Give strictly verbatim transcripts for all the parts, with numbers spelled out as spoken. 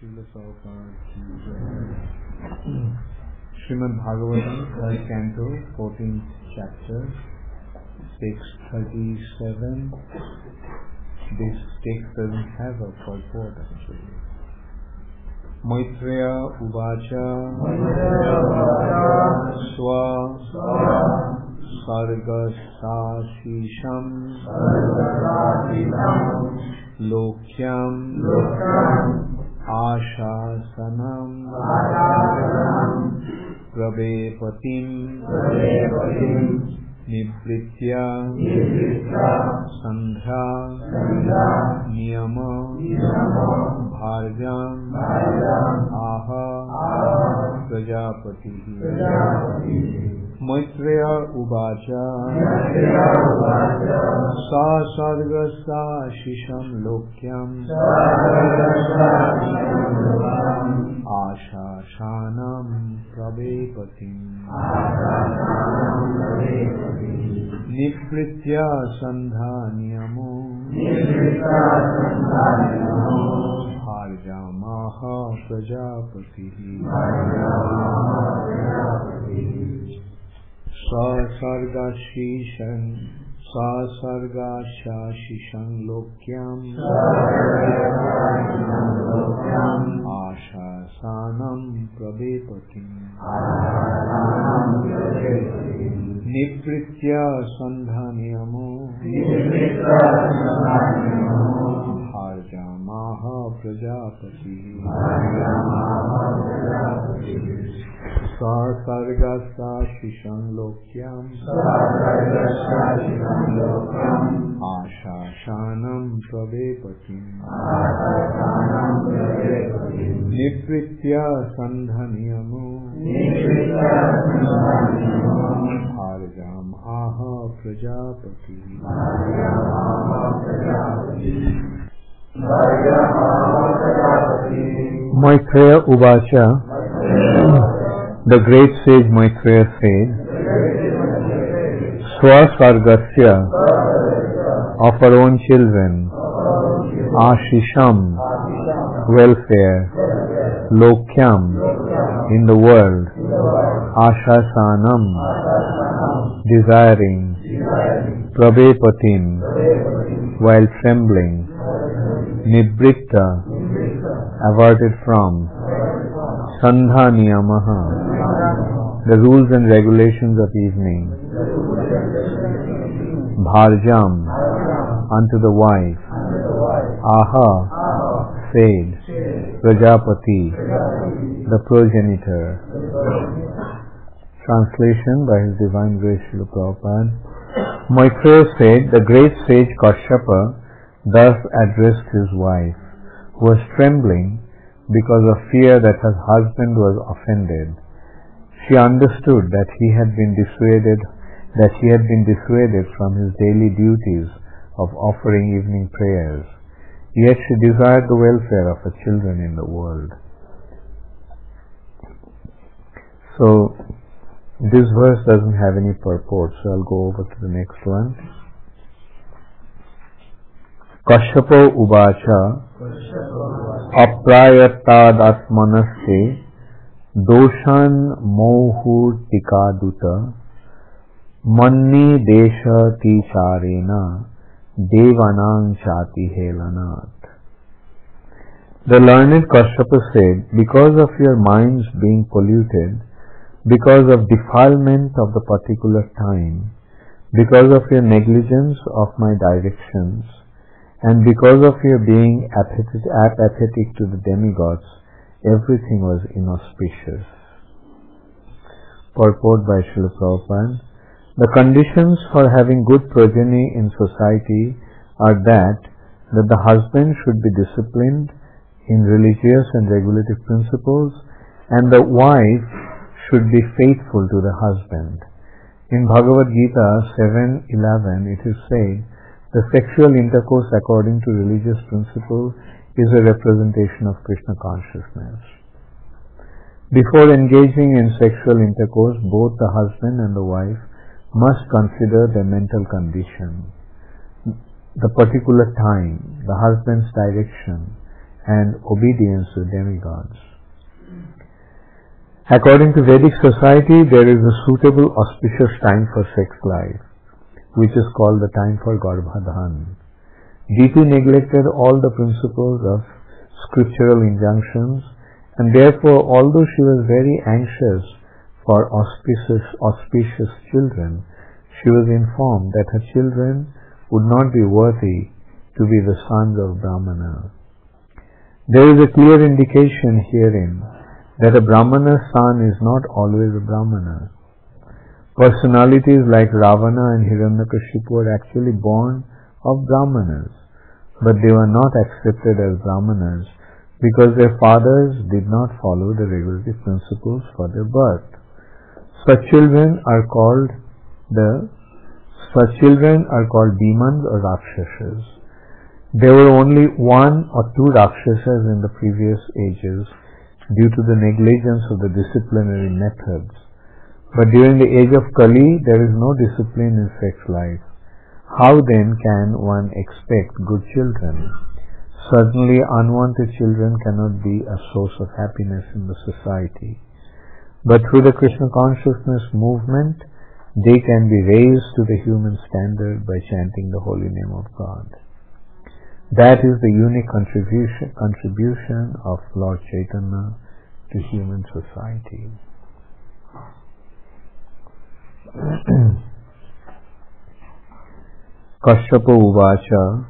Srila Prabhupada ki jai. Srimad Bhagavatam, third canto, fourteenth chapter, six thirty-seven. This text doesn't have a purport actually. Maitreya Uvacha Swa Sarga Sashisham Lokyam Ashasanam Pravepatim Nibritya Sandhya Niyama Bharjam Aha Prajapati Maitreya Uvacha Sa Sarga Sa Shisham Lokyam Asha Shanam Pravepatim Nipritya Sandha Niyamo Bharjamaha Prajapati Sa Sarga Shishan Sa Sarga Shashishan Lokyam Asha Sanam Pravepatim Nipritya Sandhaniyamo Bharjamaha Prajapati Sa Sarga Sashisham Lokyam Asha Shanam Pravepatim Nipritya Sandhaniyamo Bharjam Aha Prajapati Maitreya Uvacha, the great sage Maitreya said, Swasargasya, of our own children, Ashisham, welfare, Lokyam, in the world, Ashasanam, desiring, Pravepatim, while trembling, Nibritta, averted from, Sandha Niyamaha, the rules and regulations of evening, Bharjam, unto the wife, Aha, said, Prajapati, the progenitor. Translation by His Divine Grace Srila Prabhupada. Maitreya said, the great sage Kashyapa thus addressed his wife, who was trembling because of fear that her husband was offended. She understood that he had been dissuaded, that he had been dissuaded from his daily duties of offering evening prayers. Yet she desired the welfare of her children in the world. So, this verse doesn't have any purport, so I'll go over to the next one. Kashyapa Uvacha Aprayatad Atmanaste Doshan Mohur Tikaduta Manni Desha Ticharena Devanang Chati Helanat. The learned Kashyapa said, because of your minds being polluted, because of defilement of the particular time, because of your negligence of my directions, and because of your being apathetic, apathetic to the demigods, everything was inauspicious. Purport by Srila Prabhupada. The conditions for having good progeny in society are that, that the husband should be disciplined in religious and regulative principles, and the wife should be faithful to the husband. In Bhagavad Gita seven eleven it is said, the sexual intercourse according to religious principle is a representation of Krishna consciousness. Before engaging in sexual intercourse, both the husband and the wife must consider their mental condition, the particular time, the husband's direction, and obedience to demigods. According to Vedic society, there is a suitable auspicious time for sex life, which is called the time for Garbhadhan. Diti neglected all the principles of scriptural injunctions, and therefore, although she was very anxious for auspicious, auspicious children, she was informed that her children would not be worthy to be the sons of Brahmana. There is a clear indication herein that a Brahmana's son is not always a Brahmana. Personalities like Ravana and Hiranyakashipu were actually born of Brahmanas, but they were not accepted as Brahmanas because their fathers did not follow the regulative principles for their birth. Such children are called the such children are called demons or Rakshasas. There were only one or two Rakshasas in the previous ages due to the negligence of the disciplinary methods. But during the age of Kali, there is no discipline in sex life. How then can one expect good children? Certainly unwanted children cannot be a source of happiness in the society. But through the Krishna consciousness movement, they can be raised to the human standard by chanting the holy name of God. That is the unique contribution, contribution of Lord Chaitanya to human society. Kashyapa uvacha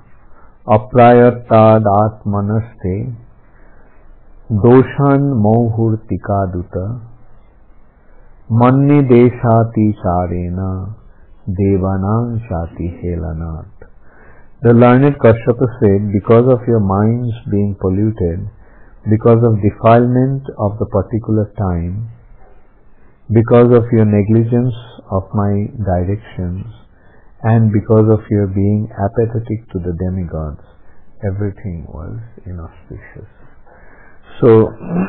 aprayatad-atmanaste doshan mohurtikaduta manni deshati charena devanang shati helanat. The learned Kashyapa said, because of your minds being polluted, because of defilement of the particular time, because of your negligence of my directions, and because of your being apathetic to the demigods, everything was inauspicious. So,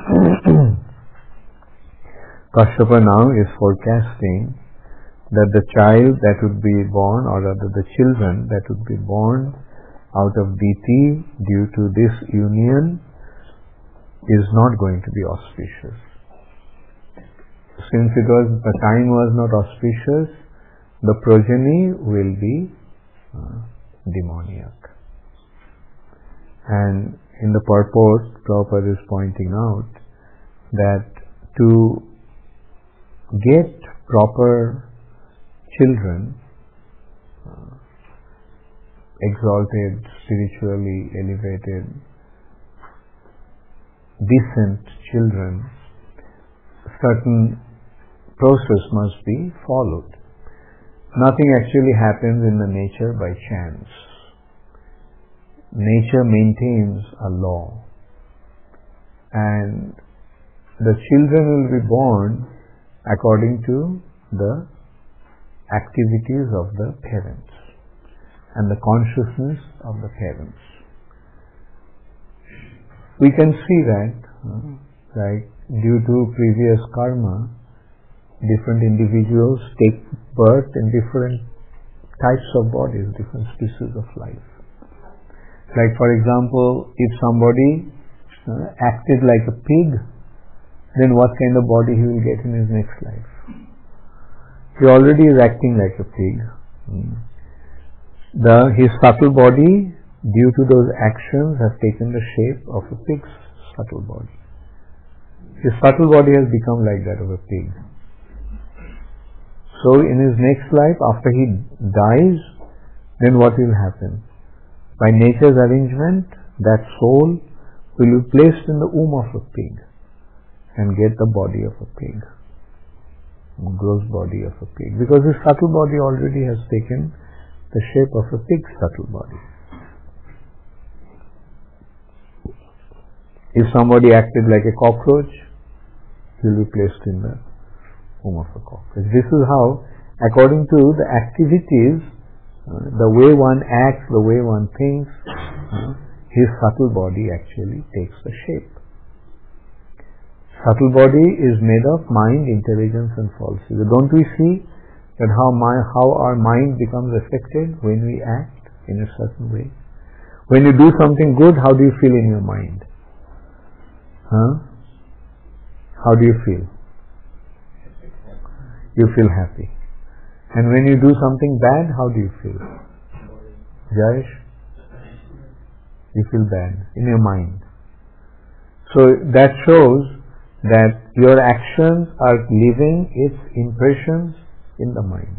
Kashyapa now is forecasting that the child that would be born, or rather the children that would be born out of Diti due to this union is not going to be auspicious. Since it was, the time was not auspicious, the progeny will be uh, demoniac. And in the purport, Prabhupada is pointing out that to get proper children, uh, exalted, spiritually elevated, decent children, certain process must be followed. Nothing actually happens in the nature by chance. Nature maintains a law, and the children will be born according to the activities of the parents and the consciousness of the parents. We can see that, uh, like due to previous karma, different individuals take birth in different types of bodies, different species of life. Like for example, if somebody uh, acted like a pig, then what kind of body he will get in his next life? He already is acting like a pig. Mm. The, his subtle body, due to those actions, has taken the shape of a pig's subtle body. His subtle body has become like that of a pig. So in his next life, after he dies, then what will happen? By nature's arrangement, that soul will be placed in the womb of a pig and get the body of a pig, gross body of a pig, because his subtle body already has taken the shape of a pig's subtle body. If somebody acted like a cockroach, he will be placed in the womb of a cockroach. This is how, according to the activities, uh, the way one acts, the way one thinks, uh, his subtle body actually takes the shape. Subtle body is made of mind, intelligence and falsehood. Don't we see that how, my, how our mind becomes affected when we act in a certain way? When you do something good, how do you feel in your mind? Huh? How do you feel? You feel happy. And when you do something bad, how do you feel? Jayesh? You feel bad in your mind. So that shows that your actions are leaving its impressions in the mind.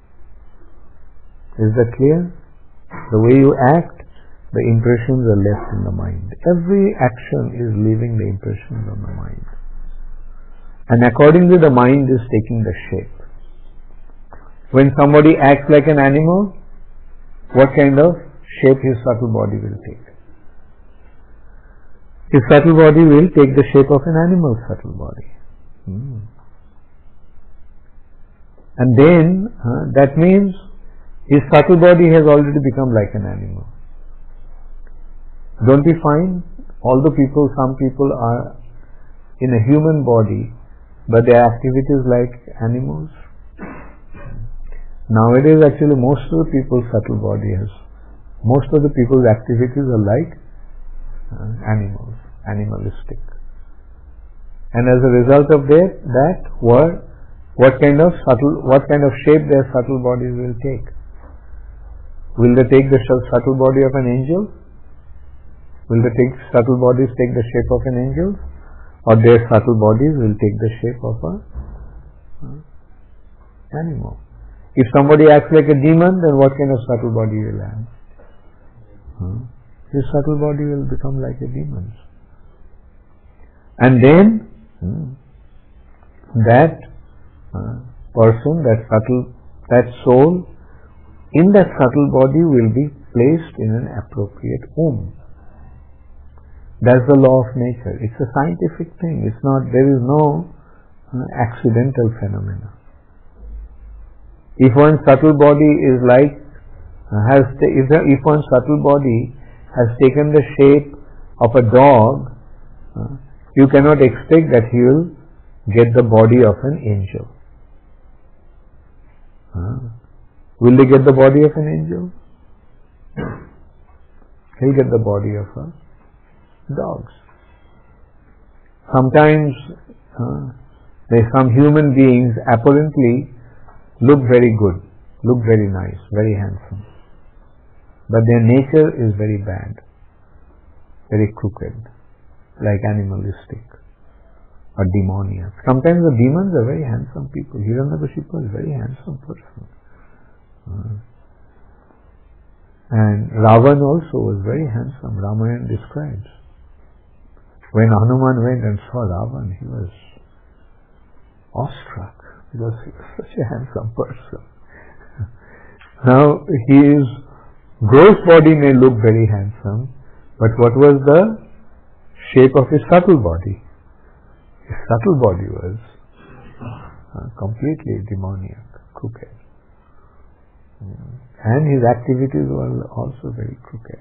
Is that clear? The way you act, the impressions are left in the mind. Every action is leaving the impressions on the mind. And accordingly the mind is taking the shape. When somebody acts like an animal, what kind of shape his subtle body will take? His subtle body will take the shape of an animal's subtle body. Hmm. And then, uh, that means his subtle body has already become like an animal. Don't we find all the people, some people are in a human body, but their activities like animals? Nowadays actually most of the people's subtle body has, most of the people's activities are like uh, animals, animalistic. And as a result of that, that what, what kind of subtle, what kind of shape their subtle bodies will take? Will they take the subtle body of an angel? Will the take, subtle bodies take the shape of an angel? Or their subtle bodies will take the shape of a uh, animal? If somebody acts like a demon, then what kind of subtle body will have? Huh? His subtle body will become like a demon's. And then hmm, that uh, person, that subtle, that soul, in that subtle body will be placed in an appropriate womb. That's the law of nature. It's a scientific thing. It's not, there is no uh, accidental phenomena. If one's subtle body is like, uh, has, if, the, if one's subtle body has taken the shape of a dog, uh, you cannot expect that he will get the body of an angel. Uh, will he get the body of an angel? He'll get the body of a dogs. Sometimes uh, there some human beings apparently look very good, look very nice, very handsome, but their nature is very bad, very crooked, like animalistic or demoniac. Sometimes the demons are very handsome people. Hiranyakashipu is a very handsome person. Uh, and Ravan also was very handsome. Ramayana describes. When Hanuman went and saw Ravan, he was awestruck because he was such a handsome person. Now his gross body may look very handsome, but what was the shape of his subtle body? His subtle body was uh, completely demoniac, crooked. And his activities were also very crooked.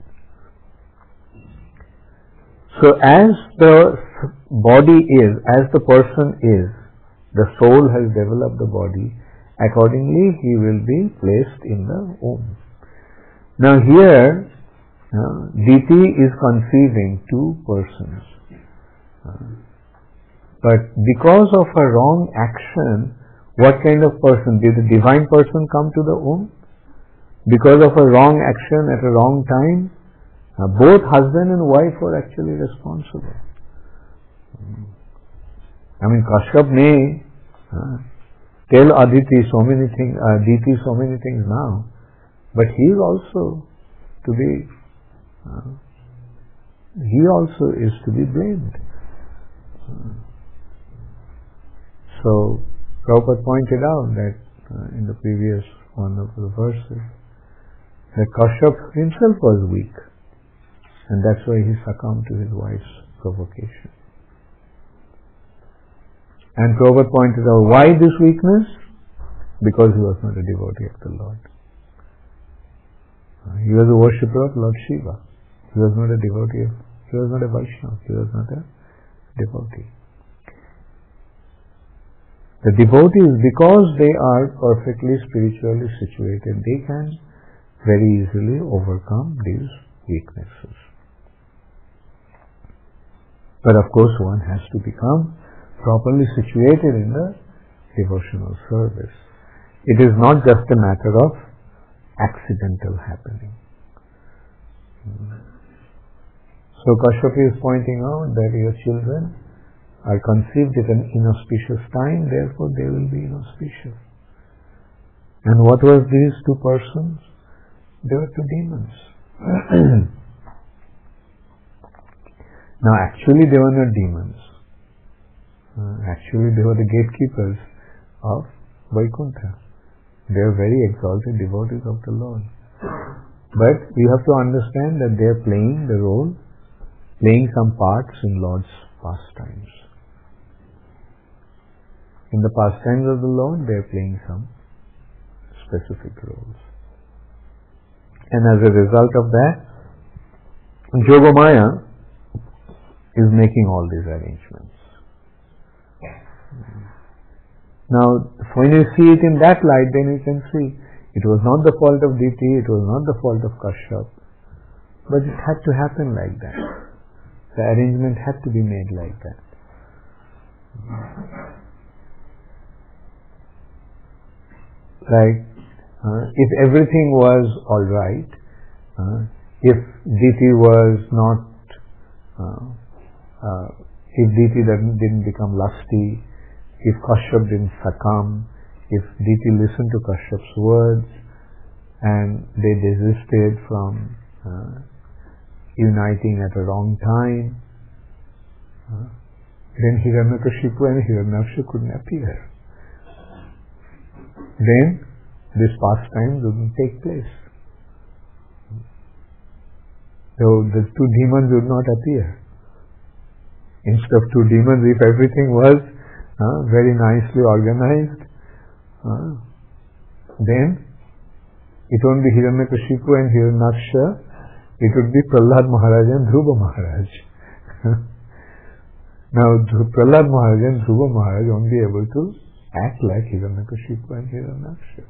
So as the body is, as the person is, the soul has developed the body, accordingly he will be placed in the womb. Now here, uh, Diti is conceiving two persons. Uh, but because of a wrong action, what kind of person? Did the divine person come to the womb? Because of a wrong action at a wrong time, uh, both husband and wife were actually responsible. I mean, Kashyap may uh, tell Aditi so many things, uh, Diti so many things now, but he is also to be, uh, he also is to be blamed. Uh, so, Prabhupada pointed out that uh, in the previous one of the verses, that Kashyap himself was weak, and that's why he succumbed to his wife's provocation. And Prabhupada pointed out, why this weakness? Because he was not a devotee of the Lord. Uh, he was a worshipper of Lord Shiva. He was not a devotee of, he was not a Vaishnava, he was not a devotee. The devotees, because they are perfectly spiritually situated, they can very easily overcome these weaknesses. But of course one has to become properly situated in the devotional service. It is not just a matter of accidental happening. So Kashyapa is pointing out that your children are conceived at an inauspicious time, therefore they will be inauspicious. And what were these two persons? They were two demons. Now actually they were not demons. Uh, actually they were the gatekeepers of Vaikuntha. They are very exalted devotees of the Lord. But we have to understand that they are playing the role, playing some parts in Lord's pastimes. In the pastimes of the Lord, they are playing some specific roles. And as a result of that, Yogamaya is making all these arrangements. Now, when you see it in that light, then you can see it was not the fault of Diti, it was not the fault of Kashyap, but it had to happen like that. The arrangement had to be made like that. Like, uh, if everything was all right, uh, if Diti was not, uh, uh, if Diti didn't, didn't become lusty, if Kashyap didn't succumb, if Diti listened to Kashyap's words and they desisted from uh, uniting at a wrong time, uh, then Hiranyakashipu and Hiranyaksha couldn't appear. Then this pastime wouldn't take place. So the two demons would not appear. Instead of two demons, if everything was Uh, very nicely organized, uh, then it won't be Hiranyakashipu and Hiranyaksha, it would be Prahlad Maharaj and Dhruva Maharaj. Now Prahlad Maharaj and Dhruva Maharaj won't be able to act like Hiranyakashipu and Hiranyaksha.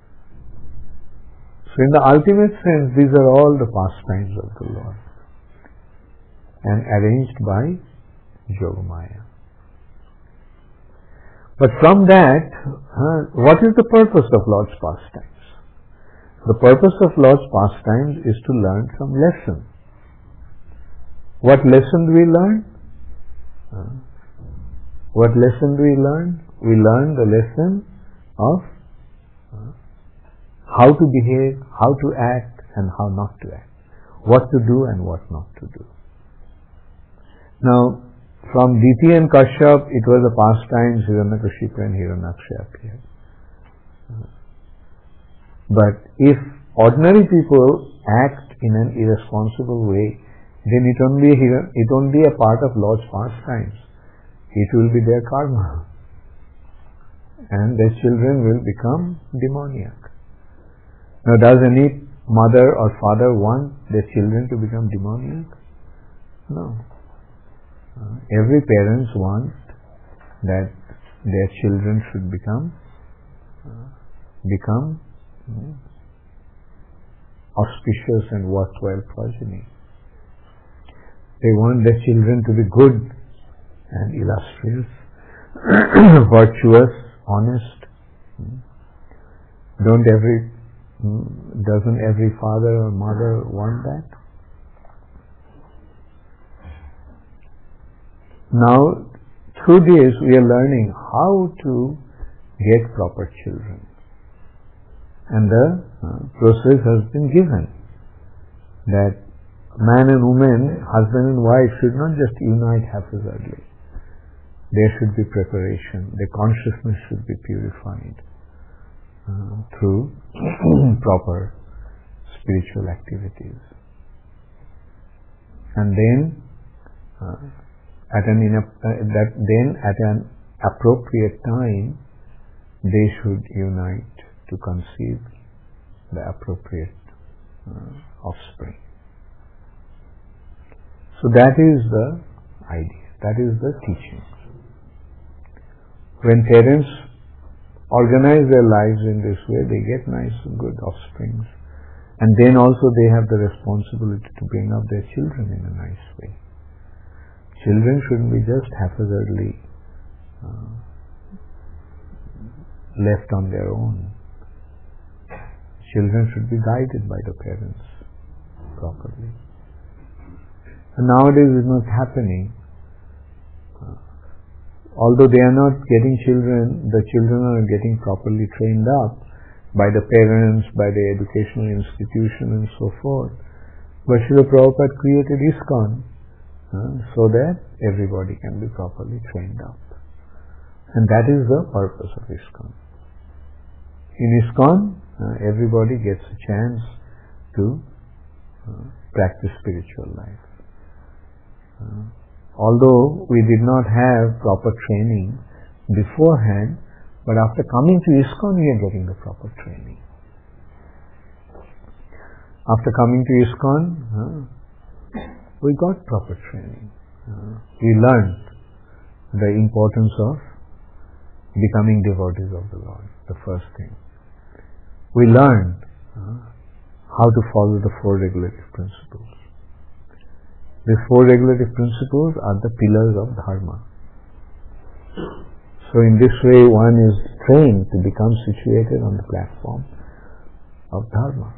So in the ultimate sense, these are all the pastimes of the Lord and arranged by Yogamaya. But from that, uh, what is the purpose of Lord's pastimes? The purpose of Lord's pastimes is to learn some lesson. What lesson do we learn? Uh, what lesson do we learn? We learn the lesson of uh, how to behave, how to act, and how not to act. What to do and what not to do. Now, from Diti and Kashyap, it was a pastime, Hiranyakashipu and Hiranyaksha appeared. But if ordinary people act in an irresponsible way, then it won't be, it won't be a part of Lord's pastimes. It will be their karma. And their children will become demoniac. Now, does any mother or father want their children to become demoniac? No. Uh, every parent wants that their children should become uh, become uh, auspicious and worthwhile progeny. They want their children to be good and illustrious, virtuous, honest. Don't every doesn't every father or mother want that? Now, through this we are learning how to get proper children. And the uh, process has been given that man and woman, husband and wife should not just unite haphazardly. There should be preparation. Their consciousness should be purified uh, through proper spiritual activities. And then uh, At an uh, that then at an appropriate time they should unite to conceive the appropriate uh, offspring. So that is the idea, that is the teaching. When parents organize their lives in this way, they get nice and good offsprings, and then also they have the responsibility to bring up their children in a nice way. Children shouldn't be just haphazardly uh, left on their own. Children should be guided by the parents properly. And nowadays it's not happening. Uh, although they are not getting children, the children are getting properly trained up by the parents, by the educational institution and so forth. But Srila Prabhupada created ISKCON uh, so that everybody can be properly trained up. And that is the purpose of ISKCON. In ISKCON, uh, everybody gets a chance to uh, practice spiritual life. Uh, although we did not have proper training beforehand, but after coming to ISKCON, we are getting the proper training. After coming to ISKCON, uh, we got proper training. Uh, we learned the importance of becoming devotees of the Lord, the first thing. We learned uh, how to follow the four regulative principles. These four regulative principles are the pillars of Dharma. So in this way one is trained to become situated on the platform of Dharma.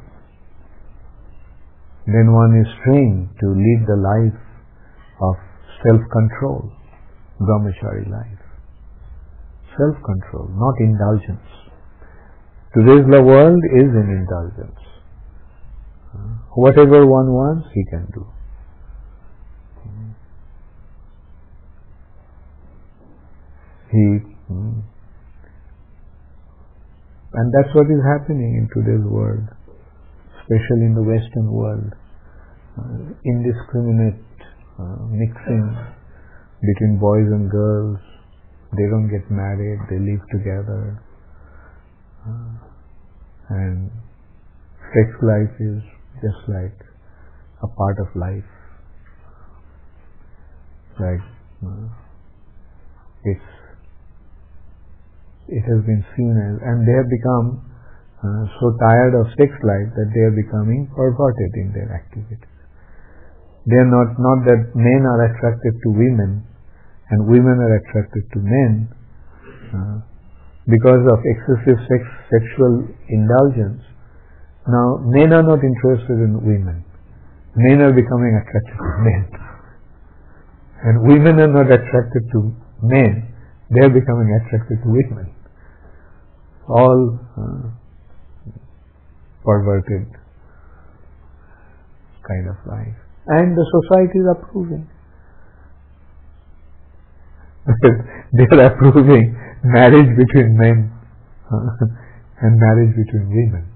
Then one is trained to lead the life of self-control, brahmachari life. Self-control, not indulgence. Today's the world is in indulgence. Uh, whatever one wants, he can do. He, mm, and that's what is happening in today's world, especially in the Western world. Uh, indiscriminate uh, mixing between boys and girls. They don't get married, they live together. Uh, and sex life is just like a part of life. Like uh, it's it has been seen as, and they have become uh, so tired of sex life that they are becoming perverted in their activities. They are not, not that men are attracted to women and women are attracted to men uh, because of excessive sex, sexual indulgence. Now men are not interested in women. Men are becoming attracted to men. And women are not attracted to men. They are becoming attracted to women. All uh, perverted kind of life. And the society is approving. They are approving marriage between men uh, and marriage between women.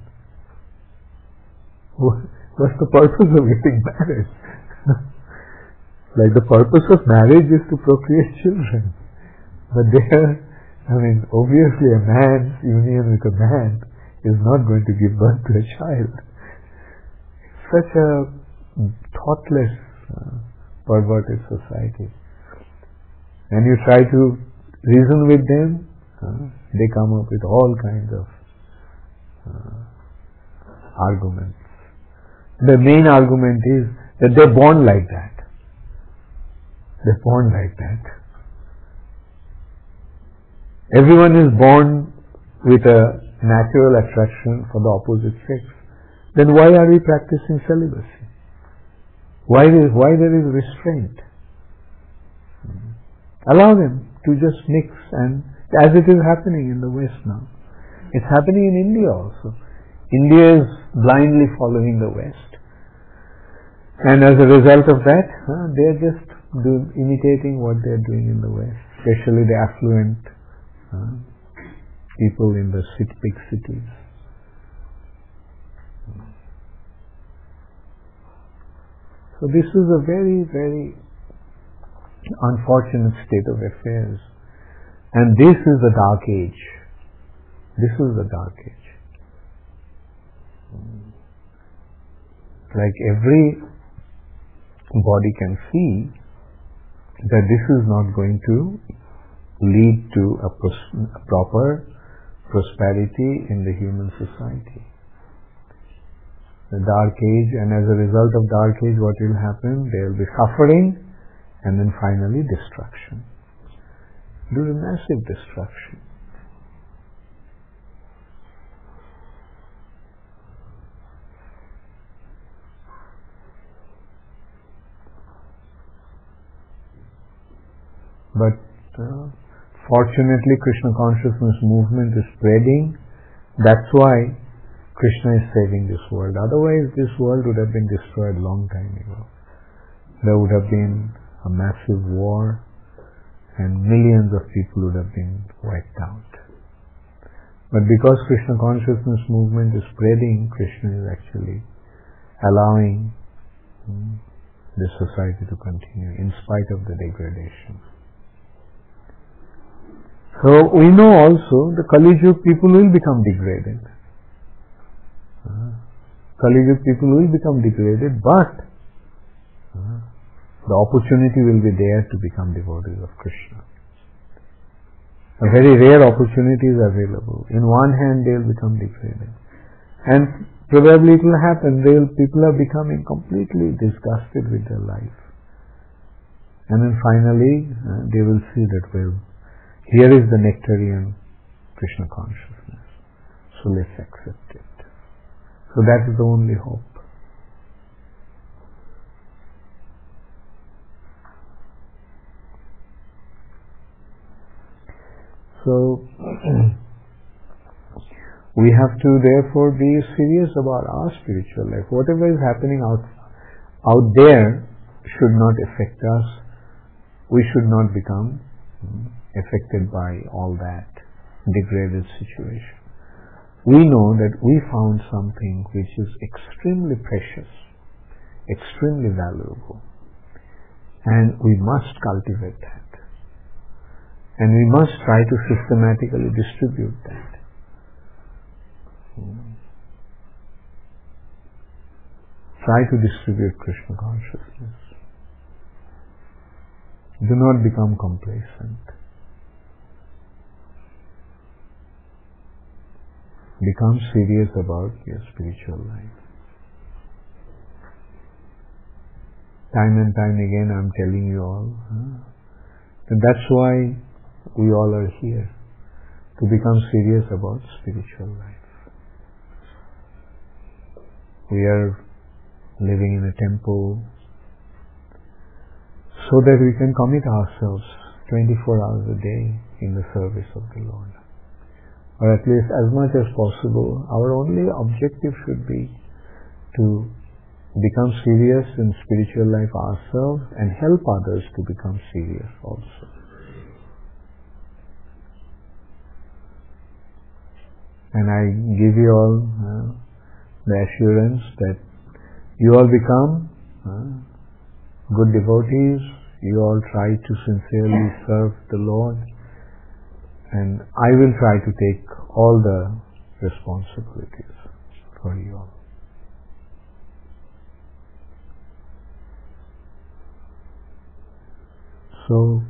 What's the purpose of getting married? Like the purpose of marriage is to procreate children. But there, I mean, obviously a man's union with a man is not going to give birth to a child. It's such a thoughtless, uh, perverted society. And you try to reason with them, uh, they come up with all kinds of uh, arguments. The main argument is that they're born like that. They're born like that. Everyone is born with a natural attraction for the opposite sex. Then why are we practicing celibacy? Why is, why there is restraint? Allow them to just mix, and as it is happening in the West now. It's happening in India also. India is blindly following the West. And as a result of that, uh, they are just do, imitating what they are doing in the West, especially the affluent uh, people in the city, big cities. So this is a very, very unfortunate state of affairs. And this is the dark age. This is the dark age. Like every body can see that this is not going to lead to a, pros- a proper prosperity in the human society. The dark age, and as a result of dark age, what will happen? There will be suffering, and then finally destruction. Due to massive destruction. But uh, fortunately Krishna consciousness movement is spreading. That's why Krishna is saving this world. Otherwise this world would have been destroyed a long time ago. There would have been a massive war and millions of people would have been wiped out. But because Krishna consciousness movement is spreading, Krishna is actually allowing hmm, this society to continue in spite of the degradation. So we know also the Kali Yuga people will become degraded. Uh, Kali Yuga people will become degraded, but uh, the opportunity will be there to become devotees of Krishna. A very rare opportunity is available. In one hand they will become degraded. And probably it will happen. They will, people are becoming completely disgusted with their life. And then finally uh, they will see that, well, here is the nectarian Krishna consciousness. So let's accept it. So that is the only hope. So we have to therefore be serious about our spiritual life. Whatever is happening out, out there should not affect us. We should not become affected by all that degraded situation. We know that we found something which is extremely precious, extremely valuable, and we must cultivate that. And we must try to systematically distribute that. Try to distribute Krishna consciousness. Do not become complacent. Become serious about your spiritual life. Time and time again I am telling you all, huh? And that's why we all are here, to become serious about spiritual life. We are living in a temple so that we can commit ourselves twenty-four hours a day in the service of the Lord. Or at least as much as possible, our only objective should be to become serious in spiritual life ourselves and help others to become serious also. And I give you all uh, the assurance that you all become uh, good devotees, you all try to sincerely serve the Lord, and I will try to take all the responsibilities for you all. So,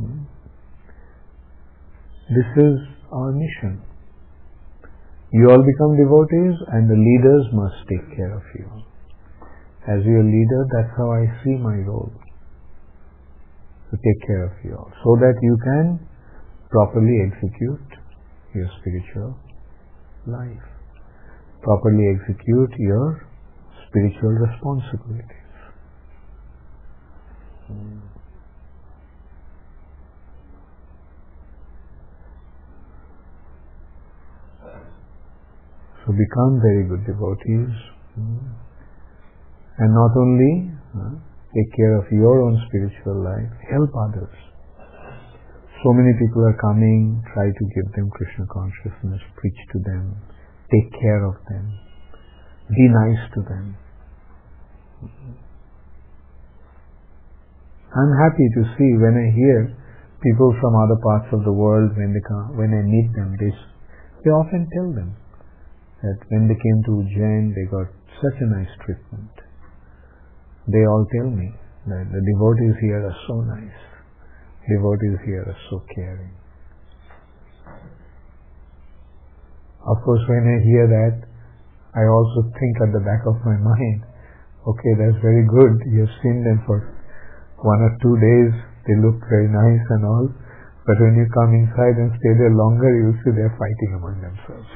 this is our mission. You all become devotees and the leaders must take care of you. As your leader, that's how I see my role. To take care of you all. So that you can properly execute your spiritual life. Properly execute your spiritual responsibilities. Hmm. So become very good devotees. Hmm. And not only uh, take care of your own spiritual life, help others. So many people are coming, try to give them Krishna consciousness, preach to them, take care of them, be nice to them. I'm happy to see when I hear people from other parts of the world, when they come, when I meet them, they, they often tell them that when they came to Ujjain, they got such a nice treatment. They all tell me that the devotees here are so nice. Devotees here are so caring. Of course, when I hear that, I also think at the back of my mind, okay, that's very good. You have seen them for one or two days they look very nice and all, but when you come inside and stay there longer, you'll see they're fighting among themselves.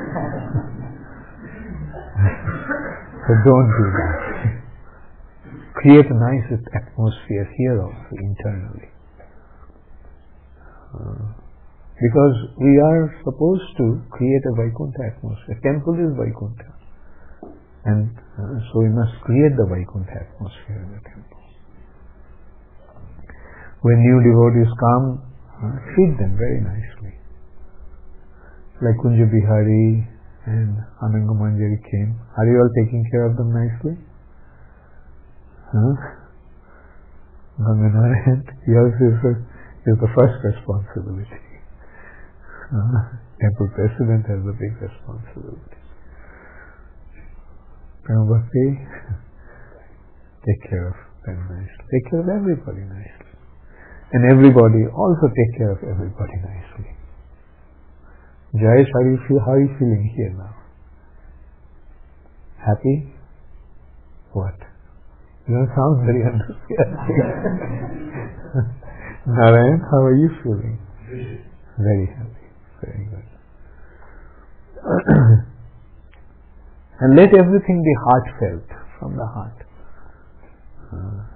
So don't do that. Create a nice atmosphere here also, internally. Uh, because we are supposed to create a Vaikuntha atmosphere. Temple is Vaikuntha. And uh, so we must create the Vaikuntha atmosphere in the temple. When new devotees come, uh, treat them very nicely. Like Kunja Bihari and Ananga Manjari came. Are you all taking care of them nicely? Huh? Ganganarayan, yours is, is the first responsibility. Uh, temple president has a big responsibility. Prabhupada, take care of them nicely. Take care of everybody nicely. And everybody also take care of everybody nicely. Jayesh, how do you feel? How are you feeling here now? Happy? What? You don't sound very enthusiastic. Narayan, how are you feeling? Very happy. Very good. And let everything be heartfelt, from the heart. Uh,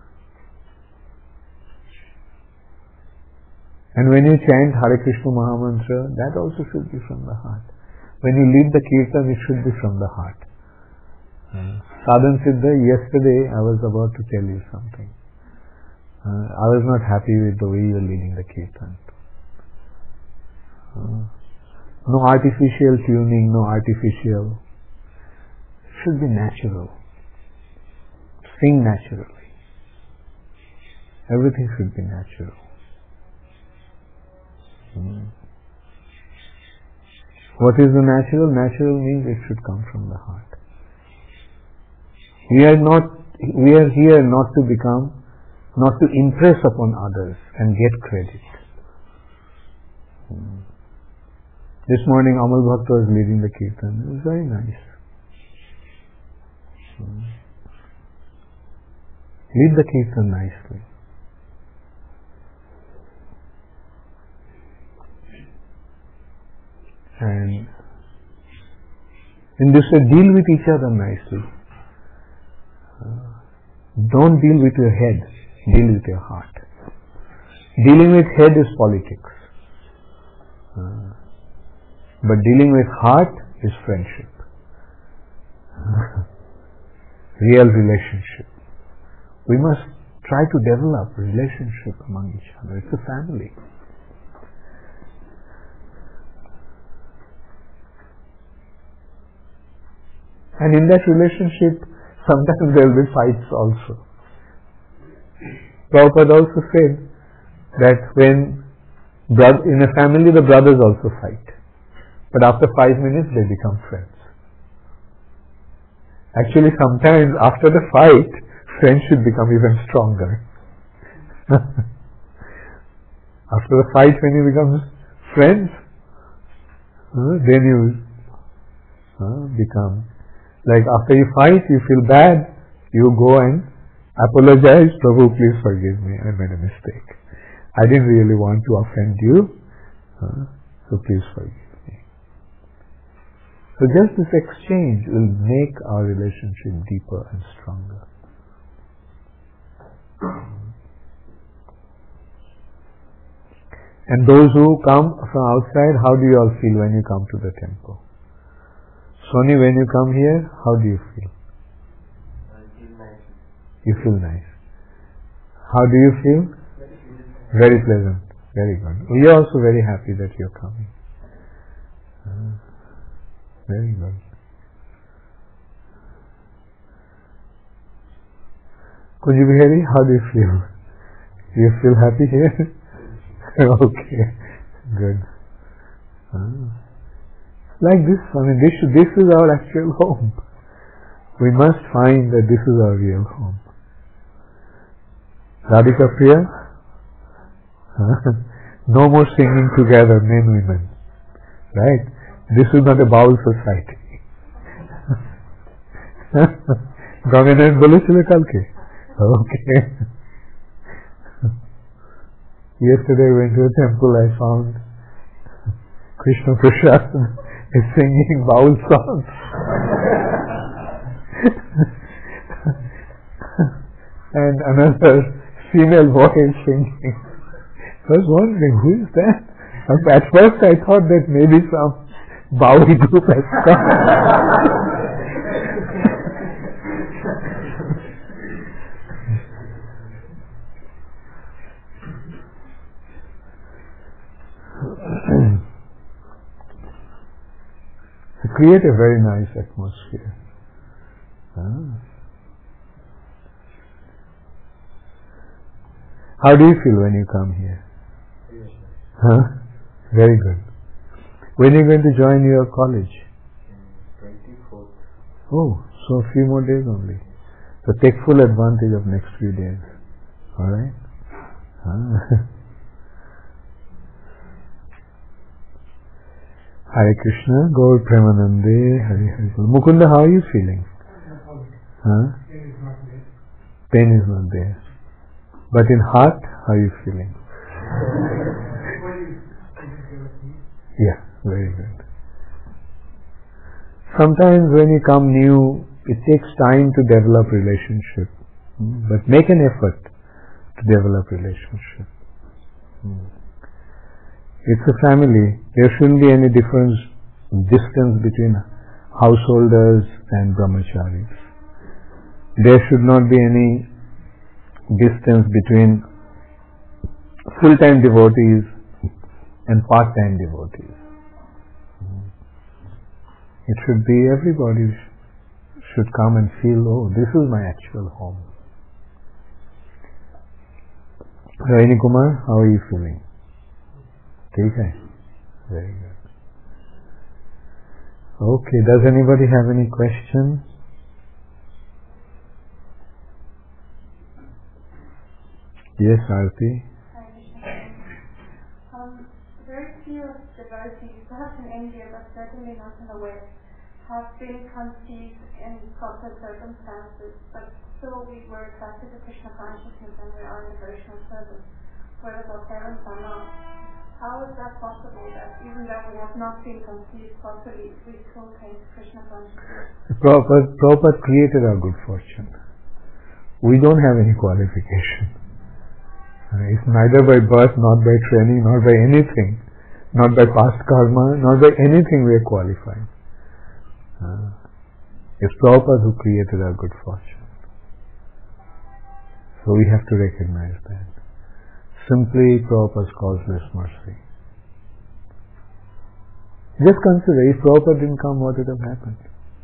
and when you chant Hare Krishna Mahamantra, that also should be from the heart. When you lead the kirtan, it should be from the heart. Uh, Sadhan Siddha, yesterday I was about to tell you something. Uh, I was not happy with the way you were leading the kirtan. Uh, no artificial tuning, no artificial. It should be natural. Sing naturally. Everything should be natural. Hmm. What is the natural? Natural means it should come from the heart. We are not, we are here not to become, not to impress upon others and get credit. Hmm. This morning Amal Bhakta was leading the kirtan. It was very nice. Hmm. Lead the kirtan nicely. And in this way, deal with each other nicely. Uh, don't deal with your head, deal with your heart. Dealing with head is politics. Uh, but dealing with heart is friendship. Real relationship. We must try to develop relationship among each other. It's a family. And in that relationship, sometimes there will be fights also. Prabhupada also said that when bro- in a family the brothers also fight. But after five minutes they become friends. Actually sometimes after the fight, friendship become even stronger. After the fight, when you become friends, uh, then you uh, become like after you fight, you feel bad, you go and apologize. Prabhu, please forgive me, I made a mistake. I didn't really want to offend you, uh, so please forgive me. So just this exchange will make our relationship deeper and stronger. And those who come from outside, how do you all feel when you come to the temple? Soni, when you come here, how do you feel? I feel nice. You feel nice. How do you feel? Very pleasant. Very good. We are also very happy that you are coming. Uh, very good. Kunja Bihari, how do you feel? Do you feel happy here? Okay, good. Uh, like this, I mean, this, this is our actual home. We must find that this is our real home. Radhika Priya, no more singing together, men, women. Right? This is not a Baul society. Ganganayan boleছিল কালকে? Okay. Yesterday I went to a temple, I found Krishna Prasad is singing baul songs. And another female voice singing. I was wondering, who is that? At first I thought that maybe some Baul group has come. To create a very nice atmosphere. Ah. How do you feel when you come here? Huh? Very good. When are you going to join your college? twenty-fourth. Oh, so a few more days only. So take full advantage of next few days. Alright? Ah. Hare Krishna, Gaur Premanande, Hare Hare. Mukunda, how are you feeling? Huh? Pain is not there. But in heart, how are you feeling? Yeah, very good. Sometimes when you come new, it takes time to develop relationship. But make an effort to develop relationship. It's a family. There shouldn't be any difference, distance between householders and brahmacharis. There should not be any distance between full-time devotees and part-time devotees. It should be everybody sh- should come and feel, oh, this is my actual home. Raini Kumar, how are you feeling? Okay, very good. Okay, does anybody have any questions? Yes, Arti. Um, very few devotees, perhaps in India, but certainly not in the West, have been conceived in proper circumstances, but still we were attracted to Krishna consciousness and we are in devotional service, whereas our parents are not. How is that possible that even though we have not been conceived properly, we still came to Krishna consciousness? Prabhupada, Prabhupada created our good fortune. We don't have any qualification. It's neither by birth, not by training, not by anything, not by past karma, not by anything we are qualified. Uh, it's Prabhupada who created our good fortune. So we have to recognize that. Simply Prabhupada's causeless mercy. Just consider, if Prabhupada didn't come, what would have happened?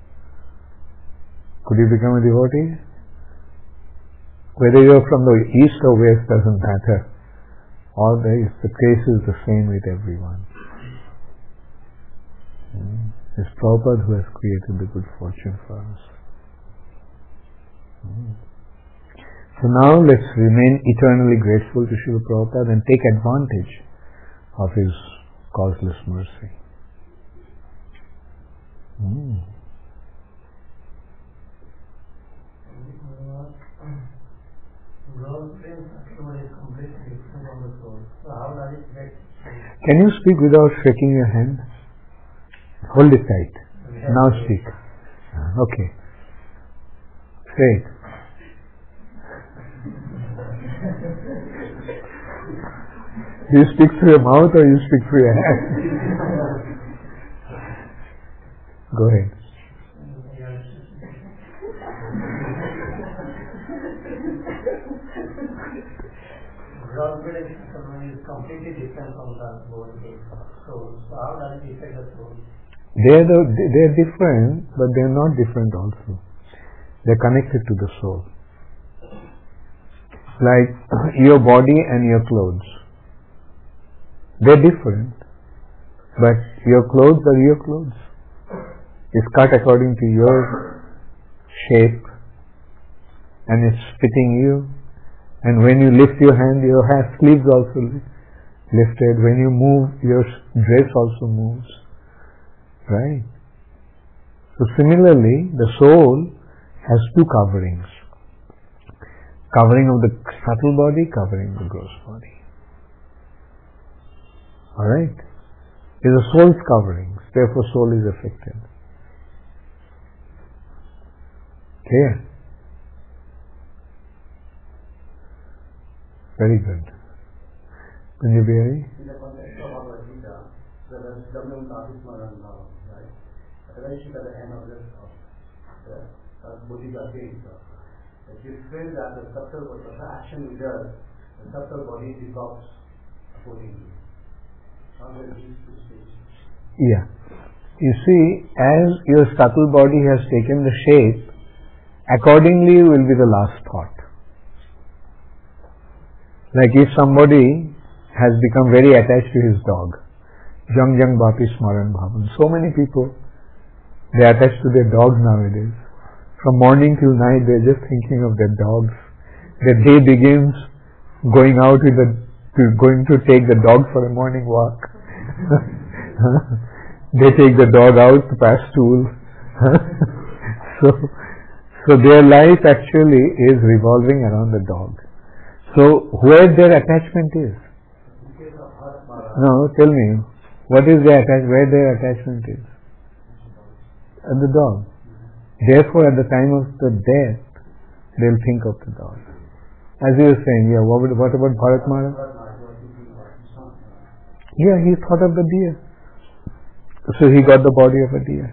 Could you become a devotee? Whether you are from the east or west doesn't matter. All the, the case is the same with everyone. Mm. It's Prabhupada who has created the good fortune for us. Mm. So now let's remain eternally grateful to Srila Prabhupada and take advantage of his causeless mercy. Mm. Can you speak without shaking your hand? Hold it tight. Now speak. Okay. Say it. Do you speak through your mouth or you speak through your hand? Go ahead. Grounded is completely different from the both souls. So how does it affect the soul? They are the, they are different, but they are not different also. They are connected to the soul. Like your body and your clothes. They are different, but your clothes are your clothes. It's cut according to your shape and it's fitting you. And when you lift your hand, your hand sleeves also lifted. When you move, your dress also moves. Right? So similarly, the soul has two coverings. Covering of the subtle body, covering the gross body. Alright? Is a soul's covering, therefore soul is affected. Clear? Very good. Kunjabiri? In the context of our Gita, there is Brahman Smaran Bhavam, right? Otherwise, at the end of this, the Bodhika says, if you feel that the subtle body, the action we does, the subtle body develops accordingly. How will these two stages? Yeah. You see, as your subtle body has taken the shape, accordingly will be the last thought. Like if somebody has become very attached to his dog, Jang Jang Bhapi Smaran Bhavan. So many people, they are attached to their dogs nowadays. From morning till night, they are just thinking of their dogs. Their day begins going out with the, to, going to take the dog for a morning walk. They take the dog out to pass stool. so, so their life actually is revolving around the dog. So where their attachment is? No, tell me, what is their attachment? Where their attachment is? At the dog. Therefore, at the time of the death, they'll think of the dog. As you were saying, yeah. What, what about Bharat Maharaj? Yeah, he thought of the deer. So he got the body of a deer.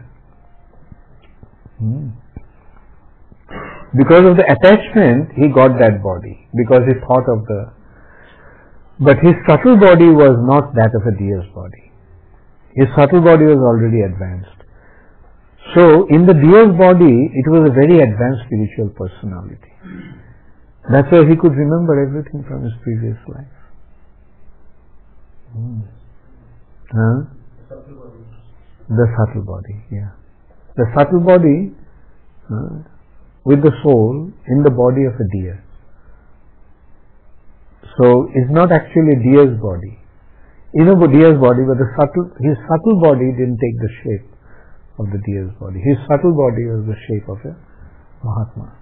Hmm. Because of the attachment, he got that body. Because he thought of the... But his subtle body was not that of a deer's body. His subtle body was already advanced. So, in the deer's body, it was a very advanced spiritual personality. That's why he could remember everything from his previous life. Hmm. Huh? The subtle body, yeah. The subtle body uh, with the soul in the body of a deer. So, it's not actually a deer's body. In a deer's body, but the subtle, his subtle body didn't take the shape of the deer's body. His subtle body was the shape of a Mahatma.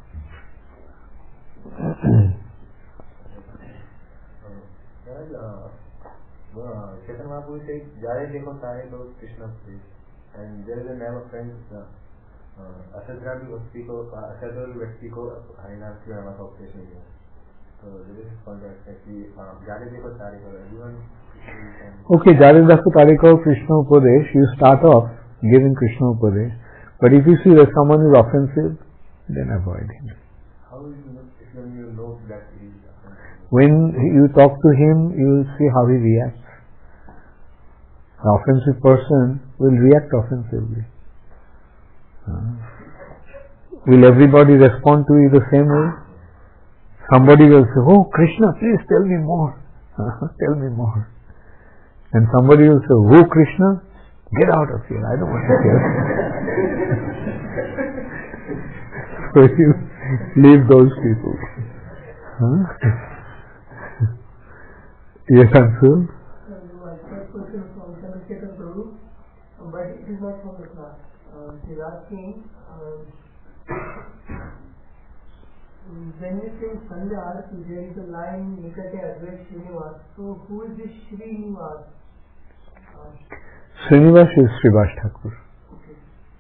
Chaitanya Mahaprabhu says, Jare dekho tare lo Krishna please. And there is a name of friends, Asadra Bhakti ko, Asadra Bhakti ko, Harinam ki nama ka operation hai. So there is contract that we, Jare dekho tare ko, everyone. Okay, Jare dekho tare ko Krishna Upadesh, you start off giving Krishna Upadesh. But if you see that someone is offensive, then avoid him. How will you know, if you know that he is offensive? When you talk to him, you will see how he reacts. An offensive person will react offensively. Uh, will everybody respond to you the same way? Somebody will say, oh Krishna, please tell me more. Tell me more. And somebody will say, oh Krishna, get out of here, I don't want to hear. So you leave those people. Huh? Yes, Anshul? But it is not from the class. Uh, she is asking, uh, when you sing Sandhya Arati, there is a line, Nikate Advait Srinivas. So who is this Srinivas? Uh, Srinivas is Srivas Thakur. Okay.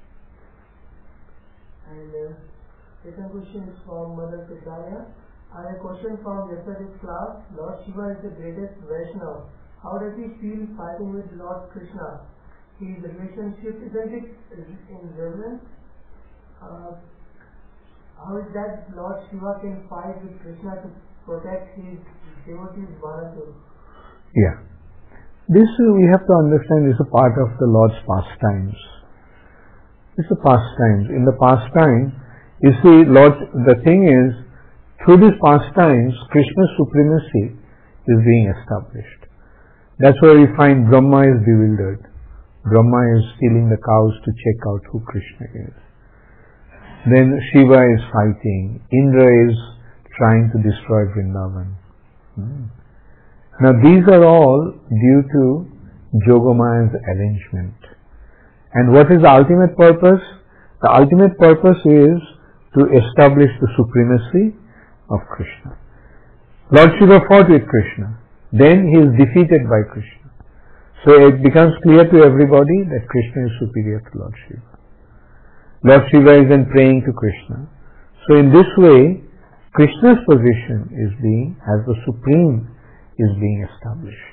And uh, second question is from Mother Pitaya. I have a question from yesterday's class. Lord Shiva is the greatest Vaishnava. How does he feel fighting with Lord Krishna? His relationship, isn't it in reverence? Uh, how is that Lord Shiva can fight with Krishna to protect his devotees Bharata? Yeah. This uh, we have to understand is a part of the Lord's pastimes. It's a pastime. In the pastime, you see, Lord, the thing is, through these pastimes, Krishna's supremacy is being established. That's why we find Brahma is bewildered. Brahma is stealing the cows to check out who Krishna is. Then Shiva is fighting. Indra is trying to destroy Vrindavan. Hmm. Now these are all due to Jogamaya's arrangement. And what is the ultimate purpose? The ultimate purpose is to establish the supremacy of Krishna. Lord Shiva fought with Krishna. Then he is defeated by Krishna. So it becomes clear to everybody that Krishna is superior to Lord Shiva. Lord Shiva is then praying to Krishna. So in this way, Krishna's position is being, as the Supreme, is being established.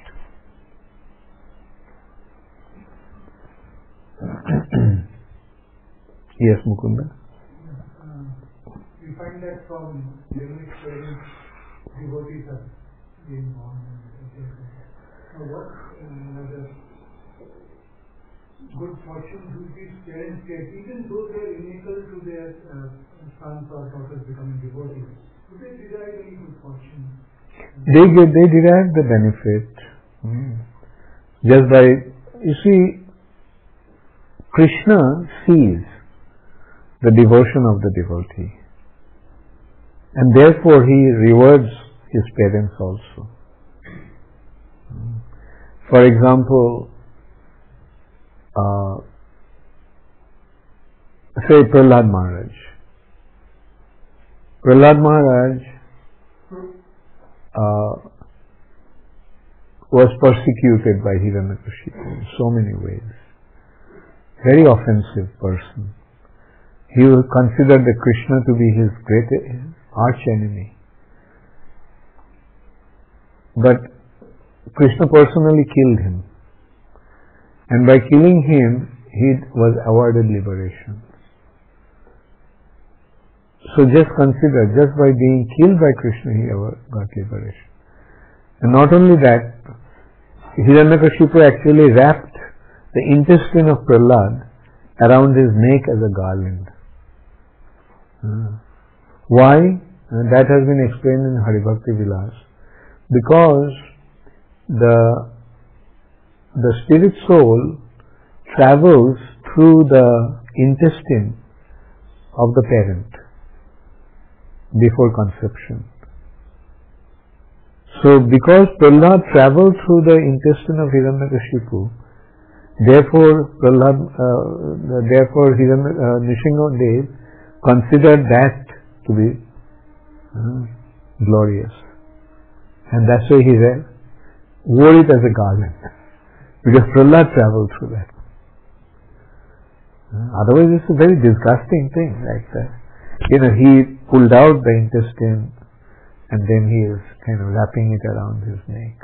Yes, Mukunda? We find that from demonic parents, devotees are being born. Now what uh, the good fortune do these parents get, even though they are unequal to their uh, sons or daughters becoming devotees? Do they derive any good fortune? They get, they derive the benefit mm. just by, you see, Krishna sees the devotion of the devotee, and therefore he rewards his parents also. Mm. For example, uh, say Prahlad Maharaj. Prahlad Maharaj uh, was persecuted by Hiranyakashipu in so many ways. Very offensive person. He considered the Krishna to be his great arch enemy. But Krishna personally killed him. And by killing him, he was awarded liberation. So just consider, just by being killed by Krishna, he got liberation. And not only that, Hiranyakashipu actually wrapped the intestine of Prahlad around his neck as a garland. Uh, why? Uh, that has been explained in Haribhakti Vilas. Because the the spirit soul travels through the intestine of the parent before conception. So because Prahlad travelled through the intestine of Hiranyakashipu, therefore Prahlad, uh, therefore Hiranya, uh, Nrsimhadev considered that to be uh, glorious, and that's why he wore it as a garland, because Prahlad travelled through that. Uh, otherwise, it's a very disgusting thing, like that. You know, he pulled out the intestine and then he is kind of wrapping it around his neck.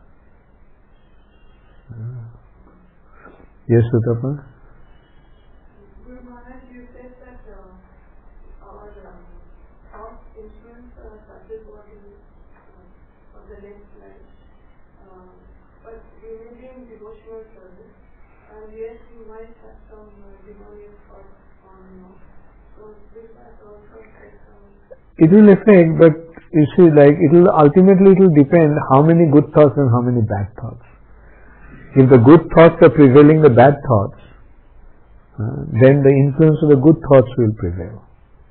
Uh, yes, Uttapa? Guru Maharaj, you said that uh, our um, thoughts influence our subject body uh, of the next life. Uh, but we may be in devotional service, and yes, you might have some uh, demonic thoughts on you. So will that also affect some? It will affect, but you see, like, it will ultimately it will depend how many good thoughts and how many bad thoughts. If the good thoughts are prevailing the bad thoughts, uh, then the influence of the good thoughts will prevail.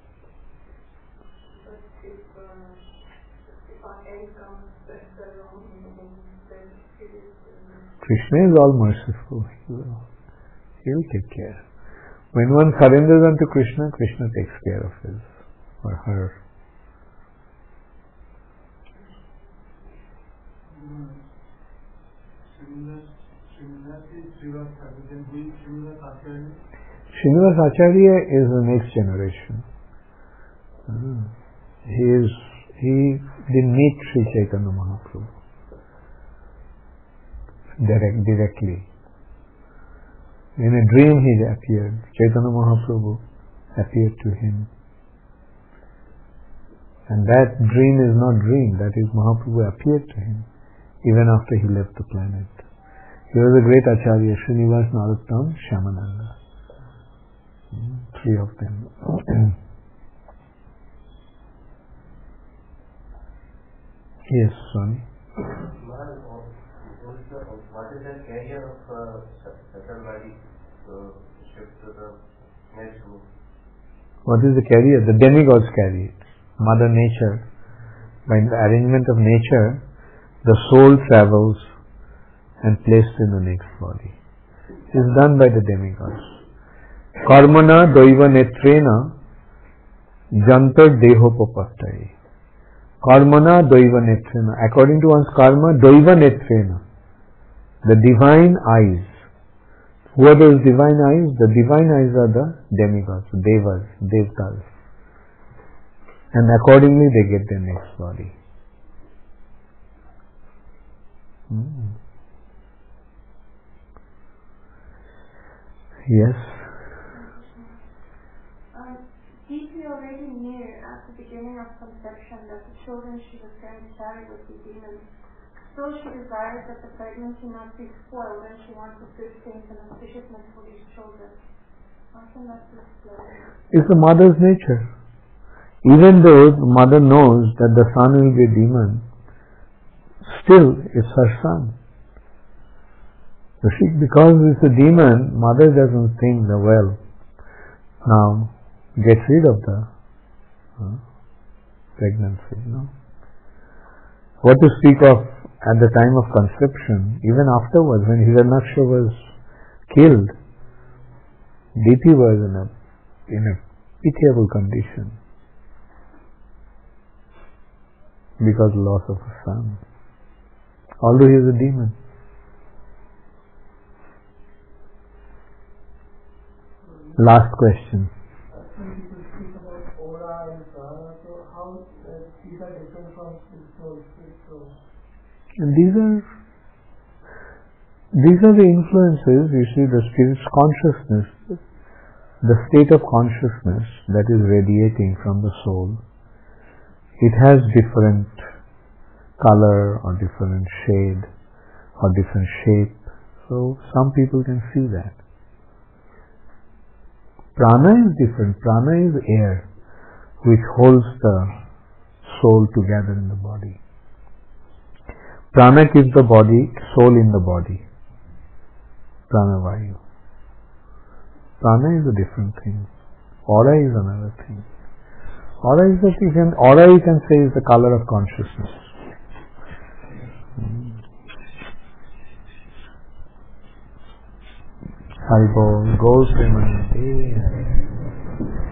But if, uh, if our end comes back the wrong, then it is... Uh, Krishna is all merciful. He will, he will take care. When one surrenders unto Krishna, Krishna takes care of his or her. Srinivas Acharya is the next generation. Uh, he is he didn't meet Sri Chaitanya Mahaprabhu direct, directly. In a dream he appeared. Chaitanya Mahaprabhu appeared to him. And that dream is not dream, that is Mahaprabhu appeared to him even after he left the planet. He was a great Acharya, Srinivas, Narottam, Shyamananda. Three of them. Yes, Swami. What is the carrier of Satarvadi to shift to the next group? What is the carrier? The demigods carry it. Mother Nature. By the arrangement of nature, the soul travels and placed in the next body. It is done by the demigods. Karmana daiva netrena jantar dehopapattai. Karmana daiva netrena. According to one's karma, daiva netrena. The divine eyes. Who are those divine eyes? The divine eyes are the demigods, devas, devtas. And accordingly they get their next body. Hmm. Yes? Um, Deeply already knew at the beginning of conception that the children she was going to carry would be demons. Still she desired that the pregnancy not be spoiled, and she wanted good things and auspiciousness for these children. How can that be explained? It's the mother's nature. Even though the mother knows that the son will be a demon, still it's her son. So she, because it's a demon, mother doesn't think that, well, now get rid of the uh, pregnancy. No? What to speak of at the time of conception, even afterwards, when Hiranyaksha was killed, Diti was in a in a pitiable condition because of loss of a son, although he is a demon. Last question. Some people speak about aura and prana, so how uh, these are different from spiritual spiritual. And these are these are the influences. You see, the spirit's consciousness, the state of consciousness that is radiating from the soul. It has different color or different shade or different shape. So some people can see that. Prana is different. Prana is air which holds the soul together in the body. Prana keeps the body, soul in the body. Pranavayu. Prana is a different thing. Aura is another thing. Aura is that you can, aura you can say is the color of consciousness. Haribol, Gol Premanande.